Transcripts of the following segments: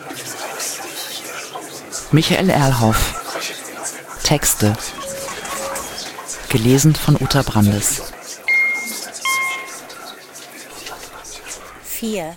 Michael Erlhoff. Texte. Gelesen von Uta Brandes. 4.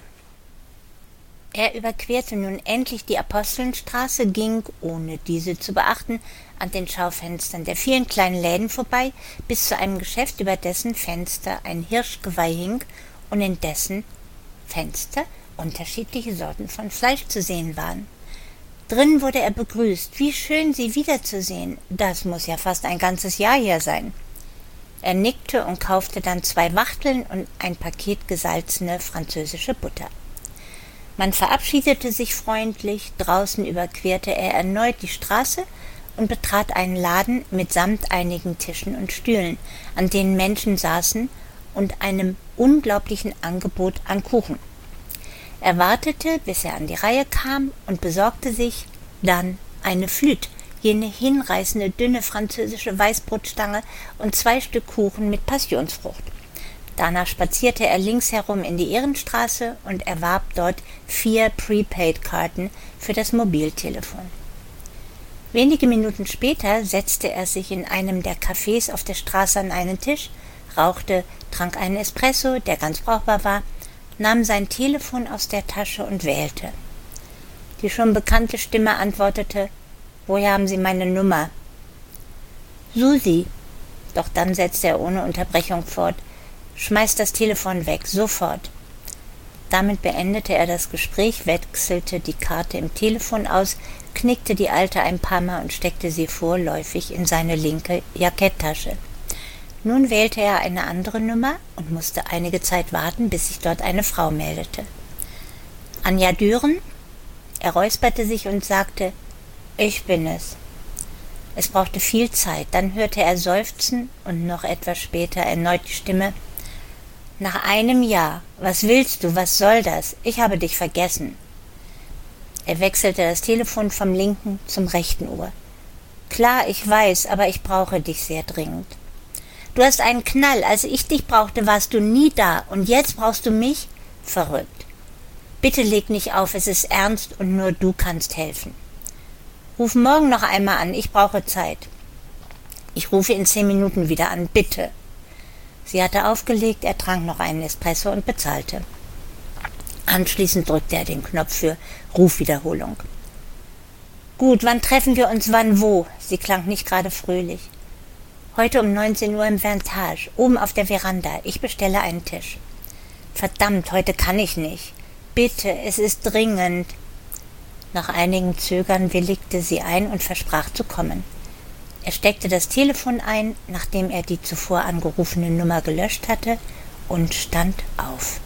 Er überquerte nun endlich die Apostelnstraße, ging, ohne diese zu beachten, an den Schaufenstern der vielen kleinen Läden vorbei, bis zu einem Geschäft, über dessen Fenster ein Hirschgeweih hing und in dessen Fenster unterschiedliche Sorten von Fleisch zu sehen waren. Drin wurde er begrüßt. Wie schön, Sie wiederzusehen. Das muss ja fast ein ganzes Jahr her sein. Er nickte und kaufte dann 2 Wachteln und ein Paket gesalzene französische Butter. Man verabschiedete sich freundlich, draußen überquerte er erneut die Straße und betrat einen Laden mitsamt einigen Tischen und Stühlen, an denen Menschen saßen, und einem unglaublichen Angebot an Kuchen. Er wartete, bis er an die Reihe kam und besorgte sich dann eine Flûte, jene hinreißende, dünne französische Weißbrotstange und 2 Stück Kuchen mit Passionsfrucht. Danach spazierte er links herum in die Ehrenstraße und erwarb dort 4 Prepaid-Karten für das Mobiltelefon. Wenige Minuten später setzte er sich in einem der Cafés auf der Straße an einen Tisch, rauchte, trank einen Espresso, der ganz brauchbar war, nahm sein Telefon aus der Tasche und wählte. Die schon bekannte Stimme antwortete: »Woher haben Sie meine Nummer?« »Susi.« Doch dann setzte er ohne Unterbrechung fort: »Schmeiß das Telefon weg, sofort.« Damit beendete er das Gespräch, wechselte die Karte im Telefon aus, knickte die alte ein paar Mal und steckte sie vorläufig in seine linke Jacketttasche. Nun wählte er eine andere Nummer und musste einige Zeit warten, bis sich dort eine Frau meldete. »Anja Düren?« Er räusperte sich und sagte: »Ich bin es.« Es brauchte viel Zeit, dann hörte er seufzen und noch etwas später erneut die Stimme: »Nach einem Jahr. Was willst du? Was soll das? Ich habe dich vergessen.« Er wechselte das Telefon vom linken zum rechten Ohr. »Klar, ich weiß, aber ich brauche dich sehr dringend.« »Du hast einen Knall. Als ich dich brauchte, warst du nie da. Und jetzt brauchst du mich? Verrückt. Bitte leg nicht auf, es ist ernst und nur du kannst helfen. Ruf morgen noch einmal an, ich brauche Zeit.« »Ich rufe in 10 Minuten wieder an, bitte.« Sie hatte aufgelegt, er trank noch einen Espresso und bezahlte. Anschließend drückte er den Knopf für Rufwiederholung. »Gut, wann treffen wir uns, wann, wo?« Sie klang nicht gerade fröhlich. »Heute um 19 Uhr im Vintage, oben auf der Veranda. Ich bestelle einen Tisch.« »Verdammt, heute kann ich nicht. Bitte, es ist dringend.« Nach einigem Zögern willigte sie ein und versprach zu kommen. Er steckte das Telefon ein, nachdem er die zuvor angerufene Nummer gelöscht hatte, und stand auf.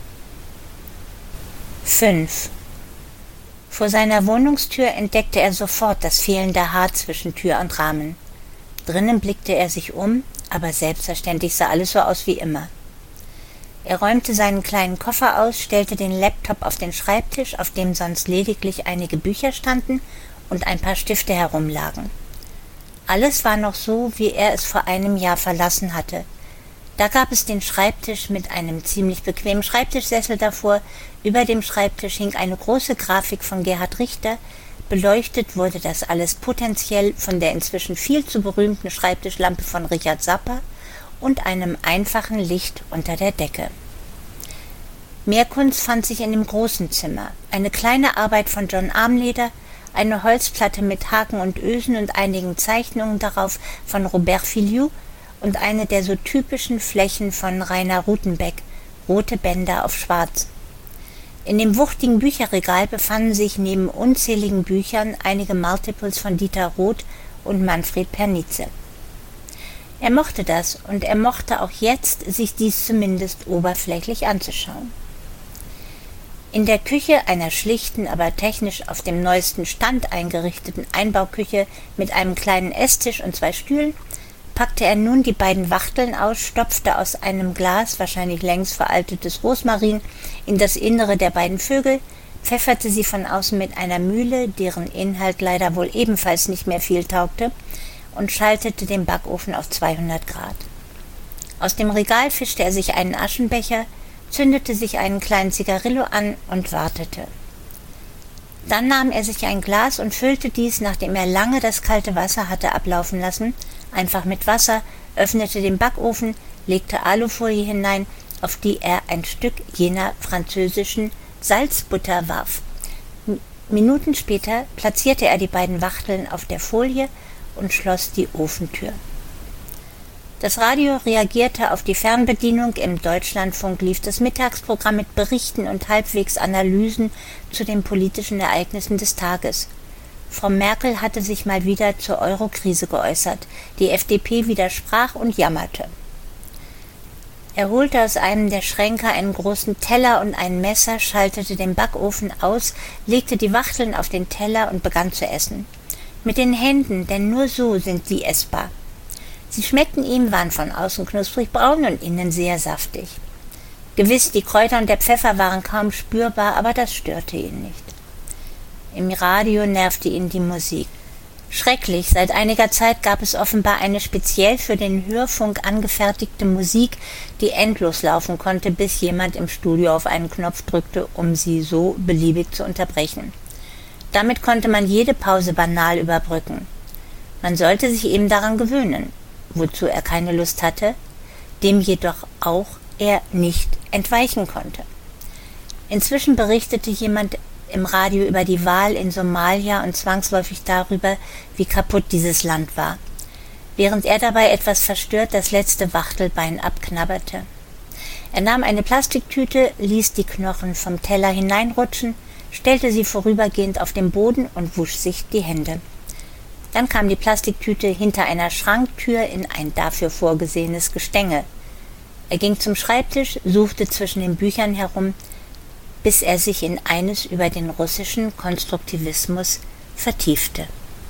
5. Vor seiner Wohnungstür entdeckte er sofort das fehlende Haar zwischen Tür und Rahmen. Drinnen blickte er sich um, aber selbstverständlich sah alles so aus wie immer. Er räumte seinen kleinen Koffer aus, stellte den Laptop auf den Schreibtisch, auf dem sonst lediglich einige Bücher standen und ein paar Stifte herumlagen. Alles war noch so, wie er es vor einem Jahr verlassen hatte. Da gab es den Schreibtisch mit einem ziemlich bequemen Schreibtischsessel davor, über dem Schreibtisch hing eine große Grafik von Gerhard Richter, beleuchtet wurde das alles potenziell von der inzwischen viel zu berühmten Schreibtischlampe von Richard Sapper und einem einfachen Licht unter der Decke. Mehr Kunst fand sich in dem großen Zimmer. Eine kleine Arbeit von John Armleder, eine Holzplatte mit Haken und Ösen und einigen Zeichnungen darauf von Robert Filiou und eine der so typischen Flächen von Rainer Rutenbeck, rote Bänder auf schwarz. In dem wuchtigen Bücherregal befanden sich neben unzähligen Büchern einige Multiples von Dieter Roth und Manfred Pernice. Er mochte das, und er mochte auch jetzt, sich dies zumindest oberflächlich anzuschauen. In der Küche, einer schlichten, aber technisch auf dem neuesten Stand eingerichteten Einbauküche mit einem kleinen Esstisch und 2 Stühlen, packte er nun die beiden Wachteln aus, stopfte aus einem Glas, wahrscheinlich längst veraltetes Rosmarin, in das Innere der beiden Vögel, pfefferte sie von außen mit einer Mühle, deren Inhalt leider wohl ebenfalls nicht mehr viel taugte, und schaltete den Backofen auf 200 Grad. Aus dem Regal fischte er sich einen Aschenbecher, zündete sich einen kleinen Zigarillo an und wartete. Dann nahm er sich ein Glas und füllte dies, nachdem er lange das kalte Wasser hatte ablaufen lassen, einfach mit Wasser, öffnete den Backofen, legte Alufolie hinein, auf die er ein Stück jener französischen Salzbutter warf. Minuten später platzierte er die beiden Wachteln auf der Folie und schloss die Ofentür. Das Radio reagierte auf die Fernbedienung. Im Deutschlandfunk lief das Mittagsprogramm mit Berichten und halbwegs Analysen zu den politischen Ereignissen des Tages. Frau Merkel hatte sich mal wieder zur Eurokrise geäußert. Die FDP widersprach und jammerte. Er holte aus einem der Schränke einen großen Teller und ein Messer, schaltete den Backofen aus, legte die Wachteln auf den Teller und begann zu essen. Mit den Händen, denn nur so sind sie essbar. Sie schmeckten ihm, waren von außen knusprig braun und innen sehr saftig. Gewiss, die Kräuter und der Pfeffer waren kaum spürbar, aber das störte ihn nicht. Im Radio nervte ihn die Musik. Schrecklich, seit einiger Zeit gab es offenbar eine speziell für den Hörfunk angefertigte Musik, die endlos laufen konnte, bis jemand im Studio auf einen Knopf drückte, um sie so beliebig zu unterbrechen. Damit konnte man jede Pause banal überbrücken. Man sollte sich eben daran gewöhnen, wozu er keine Lust hatte, dem jedoch auch er nicht entweichen konnte. Inzwischen berichtete jemand im Radio über die Wahl in Somalia und zwangsläufig darüber, wie kaputt dieses Land war, während er dabei etwas verstört das letzte Wachtelbein abknabberte. Er nahm eine Plastiktüte, ließ die Knochen vom Teller hineinrutschen, stellte sie vorübergehend auf den Boden und wusch sich die Hände. Dann kam die Plastiktüte hinter einer Schranktür in ein dafür vorgesehenes Gestänge. Er ging zum Schreibtisch, suchte zwischen den Büchern herum, bis er sich in eines über den russischen Konstruktivismus vertiefte.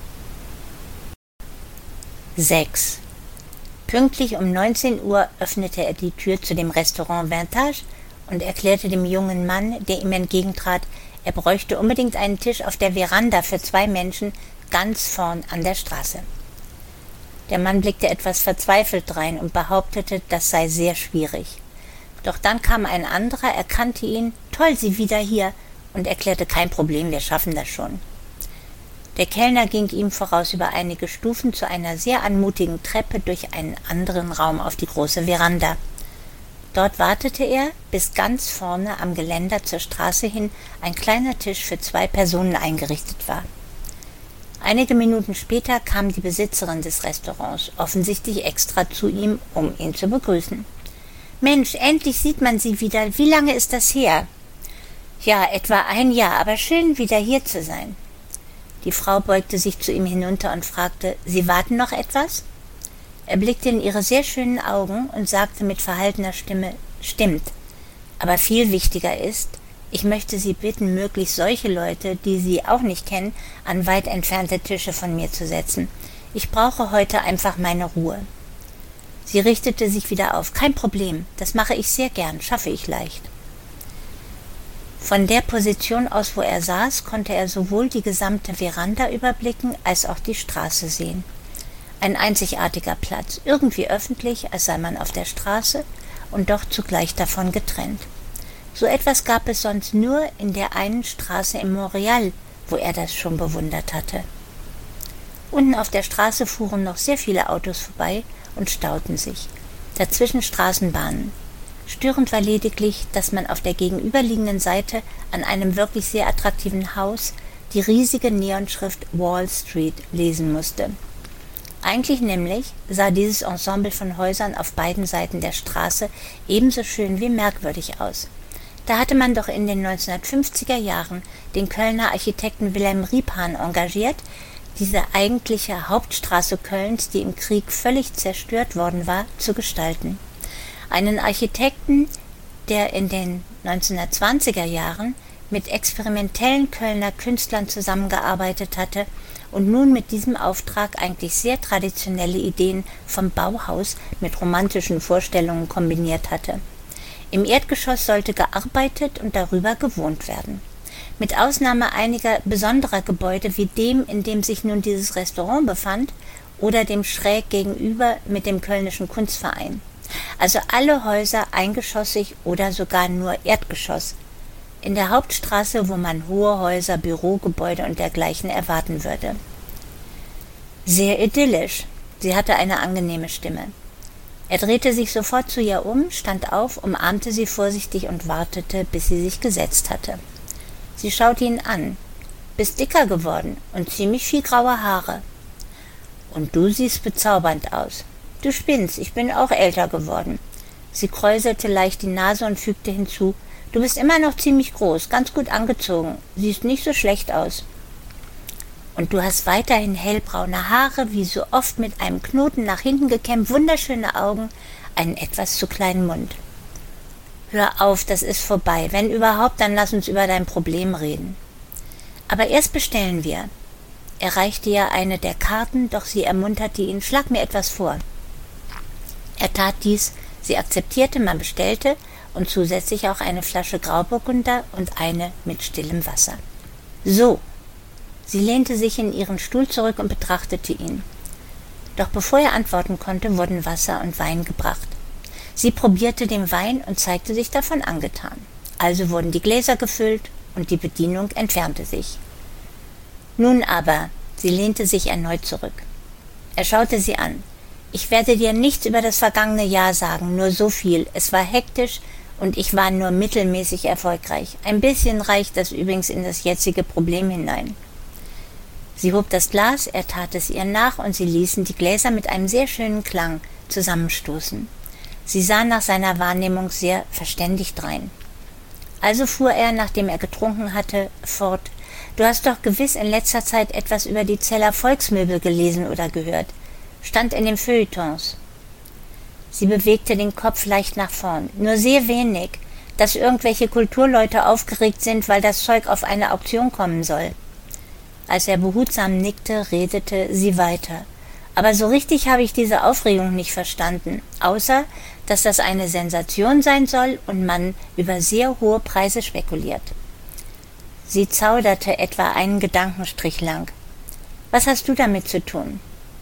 6. Pünktlich um 19 Uhr öffnete er die Tür zu dem Restaurant Vintage und erklärte dem jungen Mann, der ihm entgegentrat, er bräuchte unbedingt einen Tisch auf der Veranda für 2 Menschen, ganz vorn an der Straße. Der Mann blickte etwas verzweifelt drein und behauptete, das sei sehr schwierig. Doch dann kam ein anderer, erkannte ihn, toll, Sie wieder hier, und erklärte, kein Problem, wir schaffen das schon. Der Kellner ging ihm voraus über einige Stufen zu einer sehr anmutigen Treppe durch einen anderen Raum auf die große Veranda. Dort wartete er, bis ganz vorne am Geländer zur Straße hin ein kleiner Tisch für 2 Personen eingerichtet war. Einige Minuten später kam die Besitzerin des Restaurants, offensichtlich extra zu ihm, um ihn zu begrüßen. »Mensch, endlich sieht man Sie wieder. Wie lange ist das her?« »Ja, etwa 1 Jahr, aber schön, wieder hier zu sein.« Die Frau beugte sich zu ihm hinunter und fragte, »Sie warten noch etwas?« Er blickte in ihre sehr schönen Augen und sagte mit verhaltener Stimme, »Stimmt, aber viel wichtiger ist, ich möchte Sie bitten, möglichst solche Leute, die Sie auch nicht kennen, an weit entfernte Tische von mir zu setzen. Ich brauche heute einfach meine Ruhe.« Sie richtete sich wieder auf. »Kein Problem, das mache ich sehr gern, schaffe ich leicht.« Von der Position aus, wo er saß, konnte er sowohl die gesamte Veranda überblicken, als auch die Straße sehen. Ein einzigartiger Platz, irgendwie öffentlich, als sei man auf der Straße und doch zugleich davon getrennt. So etwas gab es sonst nur in der einen Straße in Montreal, wo er das schon bewundert hatte. Unten auf der Straße fuhren noch sehr viele Autos vorbei und stauten sich. Dazwischen Straßenbahnen. Störend war lediglich, dass man auf der gegenüberliegenden Seite an einem wirklich sehr attraktiven Haus die riesige Neonschrift Wall Street lesen musste. Eigentlich nämlich sah dieses Ensemble von Häusern auf beiden Seiten der Straße ebenso schön wie merkwürdig aus. Da hatte man doch in den 1950er Jahren den Kölner Architekten Wilhelm Riephan engagiert, diese eigentliche Hauptstraße Kölns, die im Krieg völlig zerstört worden war, zu gestalten. Einen Architekten, der in den 1920er Jahren mit experimentellen Kölner Künstlern zusammengearbeitet hatte und nun mit diesem Auftrag eigentlich sehr traditionelle Ideen vom Bauhaus mit romantischen Vorstellungen kombiniert hatte. Im Erdgeschoss sollte gearbeitet und darüber gewohnt werden. Mit Ausnahme einiger besonderer Gebäude wie dem, in dem sich nun dieses Restaurant befand, oder dem schräg gegenüber mit dem Kölnischen Kunstverein. Also alle Häuser eingeschossig oder sogar nur Erdgeschoss. in der Hauptstraße, wo man hohe Häuser, Bürogebäude und dergleichen erwarten würde. Sehr idyllisch. Sie hatte eine angenehme Stimme. Er drehte sich sofort zu ihr um, stand auf, umarmte sie vorsichtig und wartete, bis sie sich gesetzt hatte. Sie schaute ihn an. »Bist dicker geworden und ziemlich viel graue Haare. Und du siehst bezaubernd aus. Du spinnst, ich bin auch älter geworden.« Sie kräuselte leicht die Nase und fügte hinzu, »Du bist immer noch ziemlich groß, ganz gut angezogen, siehst nicht so schlecht aus. Und du hast weiterhin hellbraune Haare, wie so oft mit einem Knoten nach hinten gekämmt, wunderschöne Augen, einen etwas zu kleinen Mund. Hör auf, das ist vorbei. Wenn überhaupt, dann lass uns über dein Problem reden. Aber erst bestellen wir.« Er reichte ihr eine der Karten, doch sie ermunterte ihn, »Schlag mir etwas vor.« Er tat dies, sie akzeptierte, man bestellte und zusätzlich auch eine Flasche Grauburgunder und eine mit stillem Wasser. »So.« Sie lehnte sich in ihren Stuhl zurück und betrachtete ihn. Doch bevor er antworten konnte, wurden Wasser und Wein gebracht. Sie probierte den Wein und zeigte sich davon angetan. Also wurden die Gläser gefüllt und die Bedienung entfernte sich. »Nun aber«, sie lehnte sich erneut zurück. Er schaute sie an. »Ich werde dir nichts über das vergangene Jahr sagen, nur so viel. Es war hektisch und ich war nur mittelmäßig erfolgreich. Ein bisschen reicht das übrigens in das jetzige Problem hinein.« Sie hob das Glas, er tat es ihr nach und sie ließen die Gläser mit einem sehr schönen Klang zusammenstoßen. Sie sah nach seiner Wahrnehmung sehr verständigt drein. Also fuhr er, nachdem er getrunken hatte, fort, »Du hast doch gewiss in letzter Zeit etwas über die Zeller Volksmöbel gelesen oder gehört. Stand in den Feuilletons.« Sie bewegte den Kopf leicht nach vorn. »Nur sehr wenig, dass irgendwelche Kulturleute aufgeregt sind, weil das Zeug auf eine Auktion kommen soll.« Als er behutsam nickte, redete sie weiter. »Aber so richtig habe ich diese Aufregung nicht verstanden, außer, dass das eine Sensation sein soll und man über sehr hohe Preise spekuliert.« Sie zauderte etwa einen Gedankenstrich lang. »Was hast du damit zu tun?«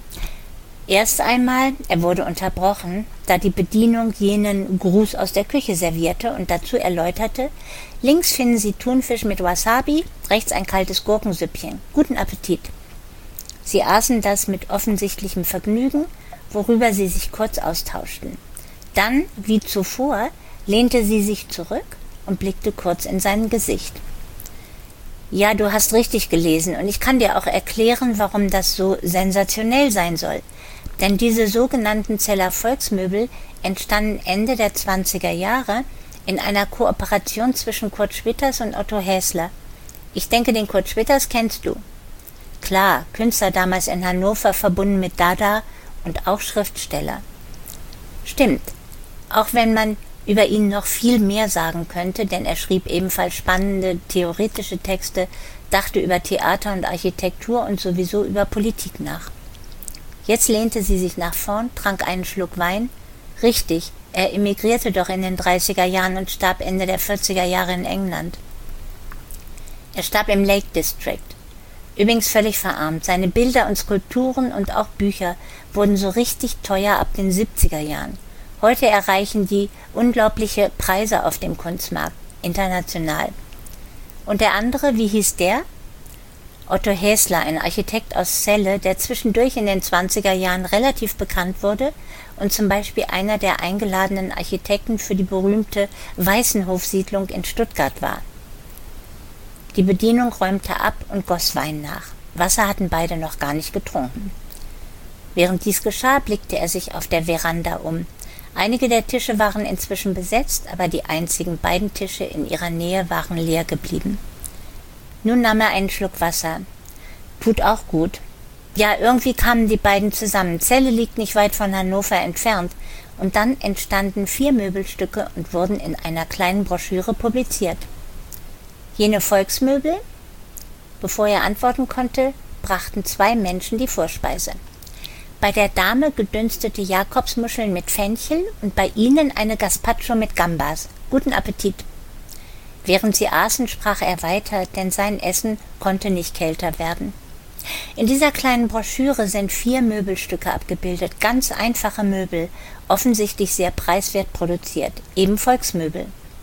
Erst einmal, er wurde unterbrochen, da die Bedienung jenen Gruß aus der Küche servierte und dazu erläuterte, links finden Sie Thunfisch mit Wasabi, rechts ein kaltes Gurkensüppchen. Guten Appetit. Sie aßen das mit offensichtlichem Vergnügen, worüber sie sich kurz austauschten. Dann, wie zuvor, lehnte sie sich zurück und blickte kurz in sein Gesicht. »Ja, du hast richtig gelesen und ich kann dir auch erklären, warum das so sensationell sein soll. Denn diese sogenannten Zeller Volksmöbel entstanden Ende der 20er Jahre in einer Kooperation zwischen Kurt Schwitters und Otto Häsler. Ich denke, den Kurt Schwitters kennst du.« Klar, Künstler damals in Hannover, verbunden mit Dada und auch Schriftsteller. Stimmt, auch wenn man über ihn noch viel mehr sagen könnte, denn er schrieb ebenfalls spannende theoretische Texte, dachte über Theater und Architektur und sowieso über Politik nach. Jetzt lehnte sie sich nach vorn, trank einen Schluck Wein. Richtig, er emigrierte doch in den 30er Jahren und starb Ende der 40er Jahre in England. Er starb im Lake District. Übrigens völlig verarmt. Seine Bilder und Skulpturen und auch Bücher wurden so richtig teuer ab den 70er Jahren. Heute erreichen die unglaubliche Preise auf dem Kunstmarkt, international. Und der andere, wie hieß der? Otto Häsler, ein Architekt aus Celle, der zwischendurch in den 20er Jahren relativ bekannt wurde und zum Beispiel einer der eingeladenen Architekten für die berühmte Weißenhof-Siedlung in Stuttgart war. Die Bedienung räumte ab und goss Wein nach. Wasser hatten beide noch gar nicht getrunken. Während dies geschah, blickte er sich auf der Veranda um. Einige der Tische waren inzwischen besetzt, aber die einzigen beiden Tische in ihrer Nähe waren leer geblieben. Nun nahm er einen Schluck Wasser. Tut auch gut. Ja, irgendwie kamen die beiden zusammen. Celle liegt nicht weit von Hannover entfernt. Und dann entstanden 4 Möbelstücke und wurden in einer kleinen Broschüre publiziert. Jene Volksmöbel? Bevor er antworten konnte, brachten 2 Menschen die Vorspeise. Bei der Dame gedünstete Jakobsmuscheln mit Fenchel und bei ihnen eine Gazpacho mit Gambas. Guten Appetit. Während sie aßen, sprach er weiter, denn sein Essen konnte nicht kälter werden. In dieser kleinen Broschüre sind 4 Möbelstücke abgebildet, ganz einfache Möbel, offensichtlich sehr preiswert produziert, eben Volksmöbel.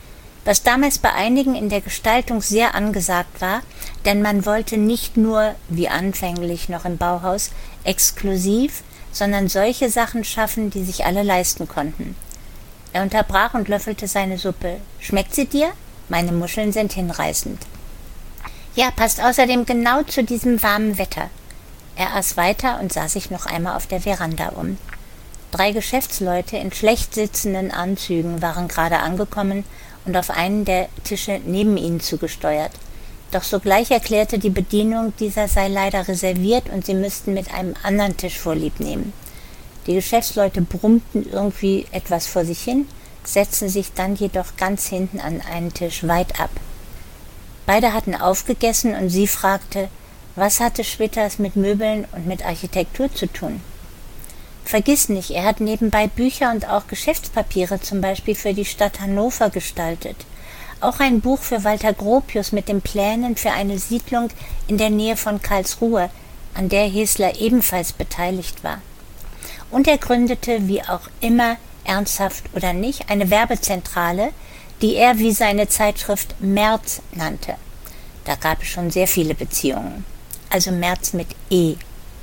was damals bei einigen in der Gestaltung sehr angesagt war, denn man wollte nicht nur, wie anfänglich noch im Bauhaus, exklusiv, sondern solche Sachen schaffen, die sich alle leisten konnten. Er unterbrach und löffelte seine Suppe. »Schmeckt sie dir? Meine Muscheln sind hinreißend.« »Ja, passt außerdem genau zu diesem warmen Wetter.« Er aß weiter und sah sich noch einmal auf der Veranda um. 3 Geschäftsleute in schlecht sitzenden Anzügen waren gerade angekommen und auf einen der Tische neben ihnen zugesteuert. Doch sogleich erklärte die Bedienung, dieser sei leider reserviert und sie müssten mit einem anderen Tisch Vorlieb nehmen. Die Geschäftsleute brummten irgendwie etwas vor sich hin, setzten sich dann jedoch ganz hinten an einen Tisch weit ab. Beide hatten aufgegessen und sie fragte, was hatte Schwitters mit Möbeln und mit Architektur zu tun? Vergiss nicht, er hat nebenbei Bücher und auch Geschäftspapiere zum Beispiel für die Stadt Hannover gestaltet. Auch ein Buch für Walter Gropius mit den Plänen für eine Siedlung in der Nähe von Karlsruhe, an der Hesler ebenfalls beteiligt war. Und er gründete, wie auch immer, ernsthaft oder nicht, eine Werbezentrale, die er wie seine Zeitschrift März nannte. Da gab es schon sehr viele Beziehungen. Also März mit E.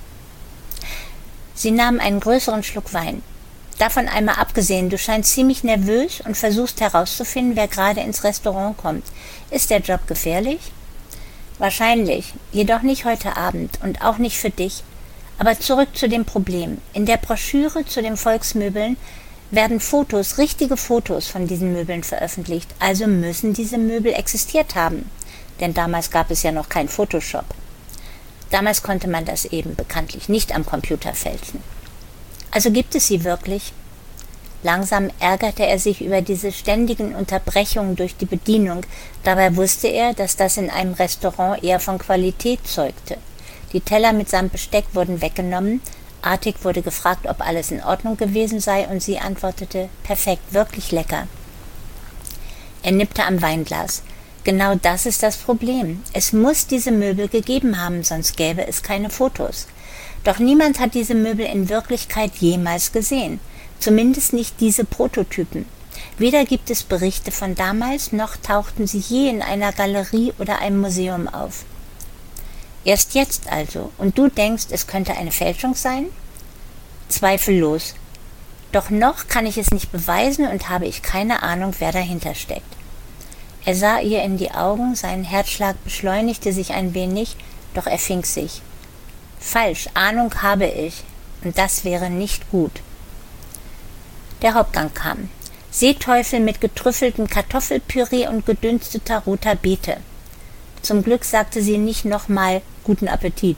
Sie nahm einen größeren Schluck Wein. Davon einmal abgesehen, du scheinst ziemlich nervös und versuchst herauszufinden, wer gerade ins Restaurant kommt. Ist der Job gefährlich? Wahrscheinlich, jedoch nicht heute Abend und auch nicht für dich. Aber zurück zu dem Problem. In der Broschüre zu den Volksmöbeln werden Fotos, richtige Fotos von diesen Möbeln veröffentlicht. Also müssen diese Möbel existiert haben. Denn damals gab es ja noch kein Photoshop. Damals konnte man das eben bekanntlich nicht am Computer fälschen. Also gibt es sie wirklich? Langsam ärgerte er sich über diese ständigen Unterbrechungen durch die Bedienung. Dabei wusste er, dass das in einem Restaurant eher von Qualität zeugte. Die Teller mitsamt Besteck wurden weggenommen. Artig wurde gefragt, ob alles in Ordnung gewesen sei, und sie antwortete, perfekt, wirklich lecker. Er nippte am Weinglas. Genau das ist das Problem. Es muss diese Möbel gegeben haben, sonst gäbe es keine Fotos. Doch niemand hat diese Möbel in Wirklichkeit jemals gesehen. Zumindest nicht diese Prototypen. Weder gibt es Berichte von damals, noch tauchten sie je in einer Galerie oder einem Museum auf. Erst jetzt also. Und du denkst, es könnte eine Fälschung sein? Zweifellos. Doch noch kann ich es nicht beweisen und habe ich keine Ahnung, wer dahinter steckt. Er sah ihr in die Augen, sein Herzschlag beschleunigte sich ein wenig, doch er fing sich. Falsch, Ahnung habe ich, und das wäre nicht gut. Der Hauptgang kam. Seeteufel mit getrüffeltem Kartoffelpüree und gedünsteter roter Beete. Zum Glück sagte sie nicht nochmal »Guten Appetit«.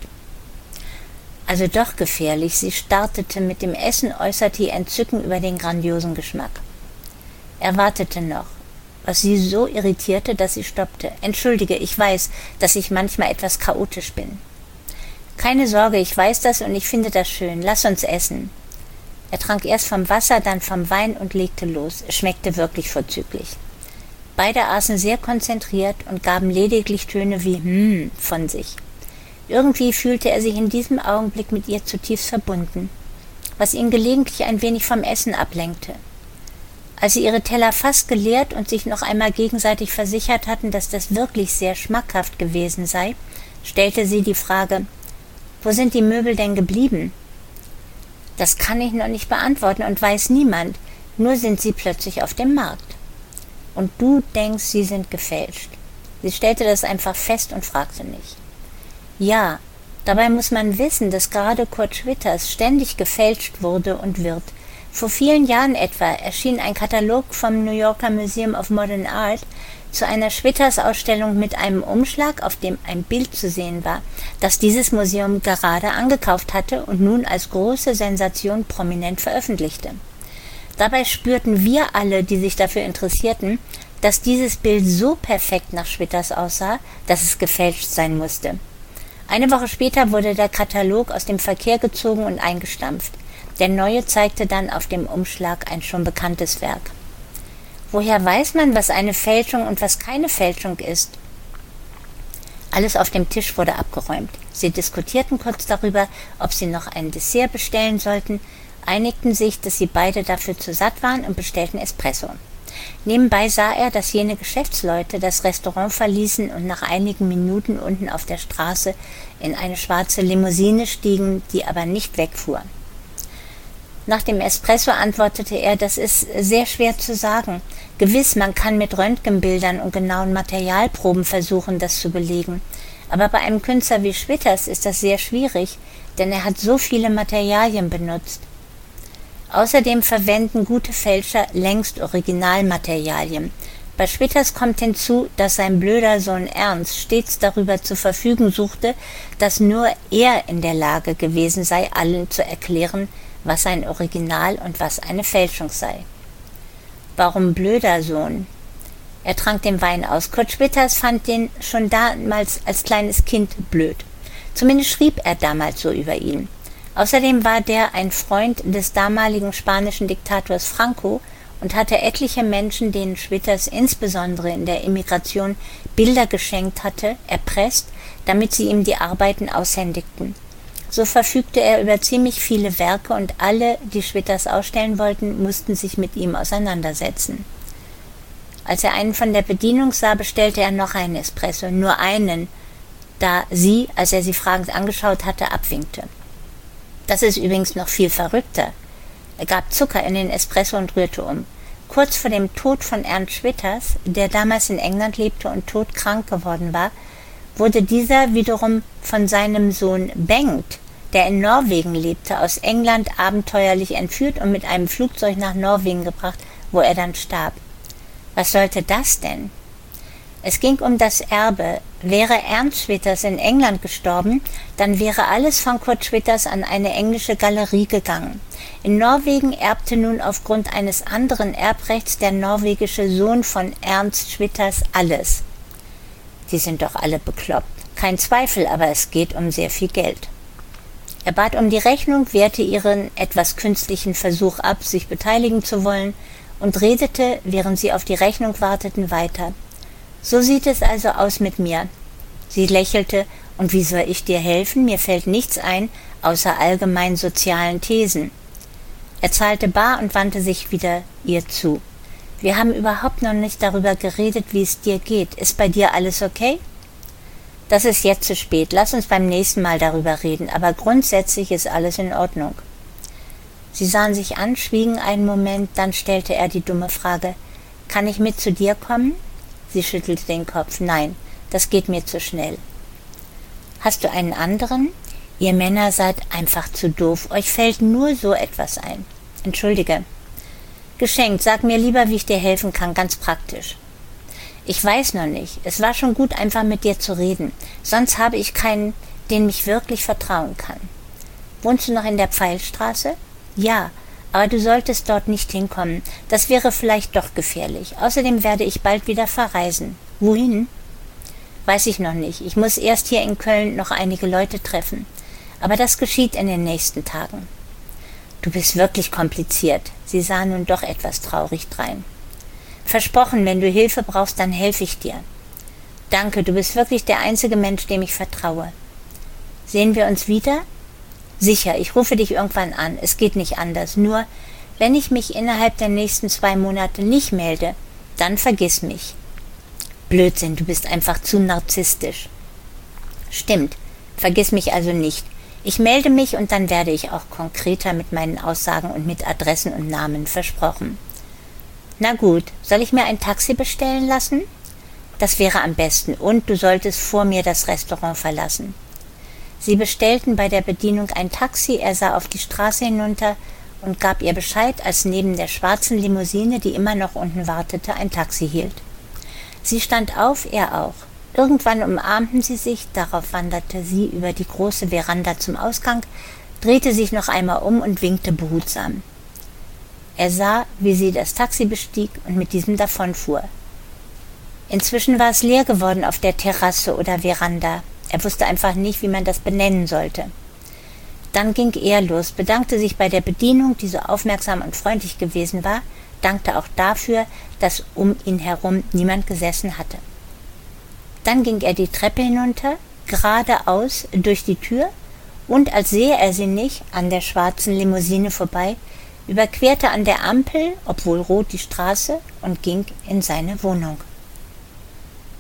Also doch gefährlich, sie startete mit dem Essen, äußerte ihr Entzücken über den grandiosen Geschmack. Er wartete noch, was sie so irritierte, dass sie stoppte. »Entschuldige, ich weiß, dass ich manchmal etwas chaotisch bin.« »Keine Sorge, ich weiß das und ich finde das schön. Lass uns essen.« Er trank erst vom Wasser, dann vom Wein und legte los. Es schmeckte wirklich vorzüglich. Beide aßen sehr konzentriert und gaben lediglich Töne wie von sich. Irgendwie fühlte er sich in diesem Augenblick mit ihr zutiefst verbunden, was ihn gelegentlich ein wenig vom Essen ablenkte. Als sie ihre Teller fast geleert und sich noch einmal gegenseitig versichert hatten, dass das wirklich sehr schmackhaft gewesen sei, stellte sie die Frage, »Wo sind die Möbel denn geblieben?« »Das kann ich noch nicht beantworten und weiß niemand, nur sind sie plötzlich auf dem Markt.« »Und du denkst, sie sind gefälscht?« Sie stellte das einfach fest und fragte nicht. »Ja, dabei muss man wissen, dass gerade Kurt Schwitters ständig gefälscht wurde und wird. Vor vielen Jahren etwa erschien ein Katalog vom New Yorker Museum of Modern Art zu einer Schwitters-Ausstellung mit einem Umschlag, auf dem ein Bild zu sehen war, das dieses Museum gerade angekauft hatte und nun als große Sensation prominent veröffentlichte. Dabei spürten wir alle, die sich dafür interessierten, dass dieses Bild so perfekt nach Schwitters aussah, dass es gefälscht sein musste. Eine Woche später wurde der Katalog aus dem Verkehr gezogen und eingestampft. Der neue zeigte dann auf dem Umschlag ein schon bekanntes Werk. Woher weiß man, was eine Fälschung und was keine Fälschung ist? Alles auf dem Tisch wurde abgeräumt. Sie diskutierten kurz darüber, ob sie noch ein Dessert bestellen sollten, einigten sich, dass sie beide dafür zu satt waren und bestellten Espresso. Nebenbei sah er, dass jene Geschäftsleute das Restaurant verließen und nach einigen Minuten unten auf der Straße in eine schwarze Limousine stiegen, die aber nicht wegfuhr. Nach dem Espresso antwortete er, das ist sehr schwer zu sagen. Gewiss, man kann mit Röntgenbildern und genauen Materialproben versuchen, das zu belegen. Aber bei einem Künstler wie Schwitters ist das sehr schwierig, denn er hat so viele Materialien benutzt. Außerdem verwenden gute Fälscher längst Originalmaterialien. Bei Schwitters kommt hinzu, dass sein blöder Sohn Ernst stets darüber zu verfügen suchte, dass nur er in der Lage gewesen sei, allen zu erklären, was ein Original und was eine Fälschung sei. Warum blöder Sohn? Er trank den Wein aus. Kurt Schwitters fand den schon damals als kleines Kind blöd. Zumindest schrieb er damals so über ihn. Außerdem war der ein Freund des damaligen spanischen Diktators Franco und hatte etliche Menschen, denen Schwitters insbesondere in der Emigration Bilder geschenkt hatte, erpresst, damit sie ihm die Arbeiten aushändigten. So verfügte er über ziemlich viele Werke und alle, die Schwitters ausstellen wollten, mussten sich mit ihm auseinandersetzen. Als er einen von der Bedienung sah, bestellte er noch einen Espresso, nur einen, da sie, als er sie fragend angeschaut hatte, abwinkte. Das ist übrigens noch viel verrückter. Er gab Zucker in den Espresso und rührte um. Kurz vor dem Tod von Ernst Schwitters, der damals in England lebte und todkrank geworden war, wurde dieser wiederum von seinem Sohn Bengt, der in Norwegen lebte, aus England abenteuerlich entführt und mit einem Flugzeug nach Norwegen gebracht, wo er dann starb. Was sollte das denn? Es ging um das Erbe. Wäre Ernst Schwitters in England gestorben, dann wäre alles von Kurt Schwitters an eine englische Galerie gegangen. In Norwegen erbte nun aufgrund eines anderen Erbrechts der norwegische Sohn von Ernst Schwitters alles. Die sind doch alle bekloppt. Kein Zweifel, aber es geht um sehr viel Geld. Er bat um die Rechnung, wehrte ihren etwas künstlichen Versuch ab, sich beteiligen zu wollen, und redete, während sie auf die Rechnung warteten, weiter. So sieht es also aus mit mir. Sie lächelte, und wie soll ich dir helfen? Mir fällt nichts ein, außer allgemein sozialen Thesen. Er zahlte bar und wandte sich wieder ihr zu. Wir haben überhaupt noch nicht darüber geredet, wie es dir geht. Ist bei dir alles okay? Das ist jetzt zu spät. Lass uns beim nächsten Mal darüber reden, aber grundsätzlich ist alles in Ordnung. Sie sahen sich an, schwiegen einen Moment, dann stellte er die dumme Frage, kann ich mit zu dir kommen? Sie schüttelte den Kopf. Nein, das geht mir zu schnell. Hast du einen anderen? Ihr Männer seid einfach zu doof. Euch fällt nur so etwas ein. Entschuldige. Geschenkt, sag mir lieber, wie ich dir helfen kann, ganz praktisch. Ich weiß noch nicht. Es war schon gut, einfach mit dir zu reden. Sonst habe ich keinen, den ich wirklich vertrauen kann. Wohnst du noch in der Pfeilstraße? Ja, aber du solltest dort nicht hinkommen. Das wäre vielleicht doch gefährlich. Außerdem werde ich bald wieder verreisen. Wohin? Weiß ich noch nicht. Ich muss erst hier in Köln noch einige Leute treffen. Aber das geschieht in den nächsten Tagen. Du bist wirklich kompliziert. Sie sah nun doch etwas traurig drein. Versprochen, wenn du Hilfe brauchst, dann helfe ich dir. Danke, du bist wirklich der einzige Mensch, dem ich vertraue. Sehen wir uns wieder? Sicher, ich rufe dich irgendwann an. Es geht nicht anders. Nur, wenn ich mich innerhalb der nächsten 2 Monate nicht melde, dann vergiss mich. Blödsinn, du bist einfach zu narzisstisch. Stimmt, vergiss mich also nicht. Ich melde mich und dann werde ich auch konkreter mit meinen Aussagen und mit Adressen und Namen, versprochen. Na gut, soll ich mir ein Taxi bestellen lassen? Das wäre am besten und du solltest vor mir das Restaurant verlassen. Sie bestellten bei der Bedienung ein Taxi, er sah auf die Straße hinunter und gab ihr Bescheid, als neben der schwarzen Limousine, die immer noch unten wartete, ein Taxi hielt. Sie stand auf, er auch. Irgendwann umarmten sie sich, darauf wanderte sie über die große Veranda zum Ausgang, drehte sich noch einmal um und winkte behutsam. Er sah, wie sie das Taxi bestieg und mit diesem davonfuhr. Inzwischen war es leer geworden auf der Terrasse oder Veranda. Er wusste einfach nicht, wie man das benennen sollte. Dann ging er los, bedankte sich bei der Bedienung, die so aufmerksam und freundlich gewesen war, dankte auch dafür, dass um ihn herum niemand gesessen hatte. Dann ging er die Treppe hinunter, geradeaus durch die Tür und, als sehe er sie nicht, an der schwarzen Limousine vorbei, überquerte an der Ampel, obwohl rot, die Straße und ging in seine Wohnung.